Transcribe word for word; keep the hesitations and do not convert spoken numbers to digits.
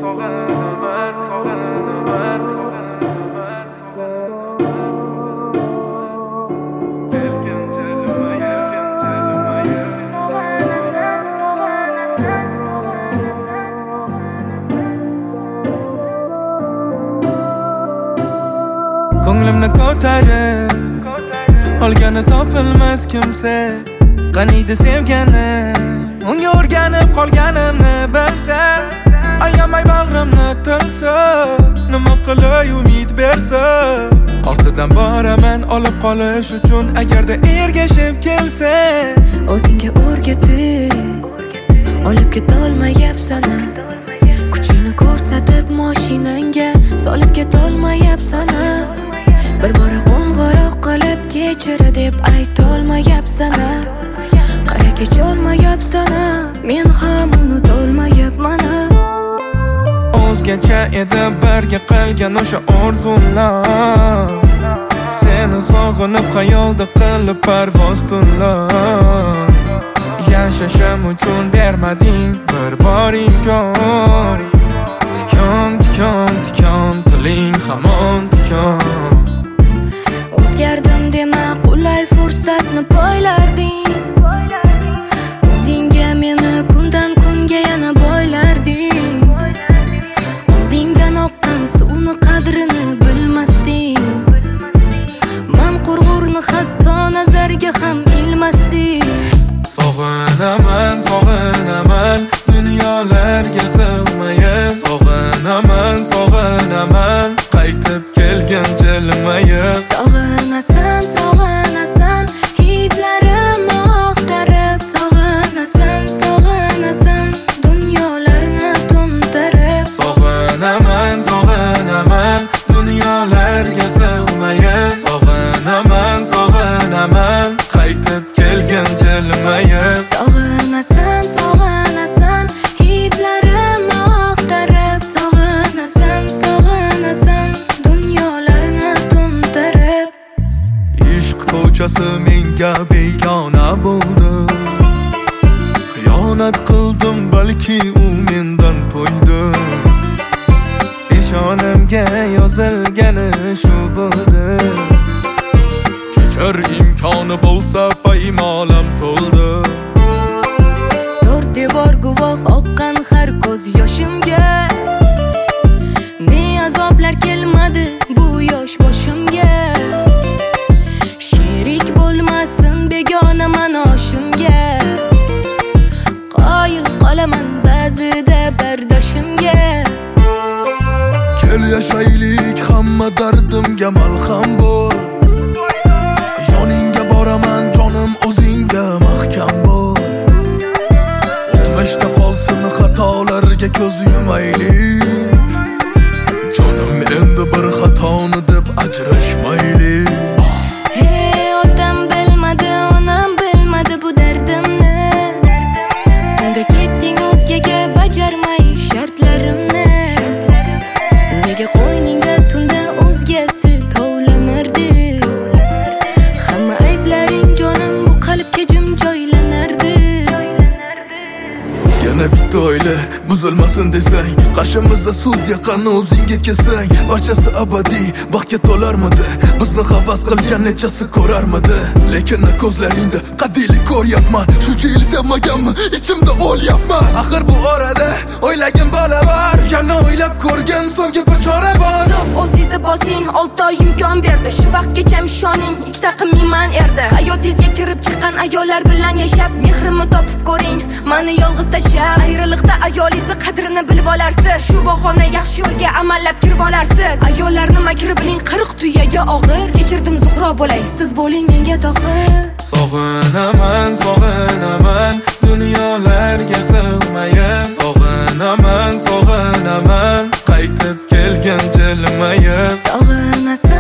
sog'inaman, sog'inaman, sog'inaman, kelgan jilmayir, kelgan jilmayir. Sog'inasan, sog'inasan, sog'inasan, sog'inasan. Ko'nglimni ko'tarib olgani topilmas kimsa qaniydi sevgani unga o'rganib qolganimni bilsa ayamay bag'rimni tilsa nima qilay umid bersa ortidan boraman olib qolish uchun agarda ergashib kelsa o'zingga o'rgatib olib ketolmayapsan kuchingni ko'rsatib mashinangga solib ketolmayapsan bir bora qo'ng'iroq qilib kechira deb aytolmayapsan qara kecholmayapsan men ham unutolmayapman o'zgacha edi birga qilgan o'sha orzular seni sog'inib xayolda qilib parvoz tunlar yashashim uchun bermading bir bor imkon tikon tikon tikon tiling hamon tikon o'zgardim dema qulay fursatni poylarding o'zingga meni kundan kunga yana boylarding oldingdan oqqan suvni qadrini bilmasding man qurg'urni hatto nazarga ham ilmasding sog'inaman sog'inaman dunyolarga sig'mayib sog'inaman sog'inaman qaytib kelgan jilmayib sog'inasan sog'inasan hidlarimni oqtarib sog'inasan sog'inasan dunyolarni to'ntarib sog'inaman sog'inaman dunyolarga sig'mayib sog'inaman sog'inaman qaytib kelgan jilmayib sog'inasan sog'inasan hidlarimni oqtarib sog'inasan sog'inasan dunyolarni to'ntarib ishq ko'chasi menga begona bo'ldi xiyonat qildim balki u mendan to'ydi peshonamga yozilgani shu bo'ldi kechir imkoni bo'lsa paymolam to'ldi to'rt devor guvoh oqqan har ko'z yoshimga ne azoblar kelmadi bu yosh boshimga sherik bo'lmasin begona manoshimga qoyil qolaman ba'zida bardoshimga kel yashaylik hamma dardimga malham bo'l yoningga boraman jonim o'zingga mahkam bo'l o'tmishda qolsin xatolarga ko'z yumaylik jonim endi bir xatoni deb ajrashmaylik hey otam bilmadi onam bilmadi bu dardimni unda ketding o'zgaga bajarmay shartlarimni nega qo'yningda tunda o'zgasi tovlanardi hamma ayblaring jonim bu qalbga jim joylanardi yana bitta oila buzilmasin desang qarshimizda sudya qani o'zingga kelsang barchasi abadiy baxtga to'larmidi bizni havas qilgan nechasi ko'rarmidi lekin ko'zlaringda qadiylik ko'ryapman shuncha yil sevmaganmi ichimda o'lyapman axir bu orada o'ylagin bola bor yana o'ylab ko'rgin so'nggi bir chora bor o'zingizni bosing olti oy imkon berdi shu vaqtgacha ishoning ikkita qilmayman erdi hayotingizga kirib chiqqan ayollar bilan yashab mehrimni topib ko'ring mani yolg'iz tashlab ayriliqda ayolingizni qadrini bilib olarsiz shu bahona yaxshi yo'lga amallab kirib olarsiz ayollarni makri biling qirq tuyaga og'ir kechirdim zuhro bo'lay siz bo'ling menga tohir sog'inaman sog'inaman dunyolarga sig'mayib sog'inaman sog'inaman qaytib kelgan jilmayib sog'inasan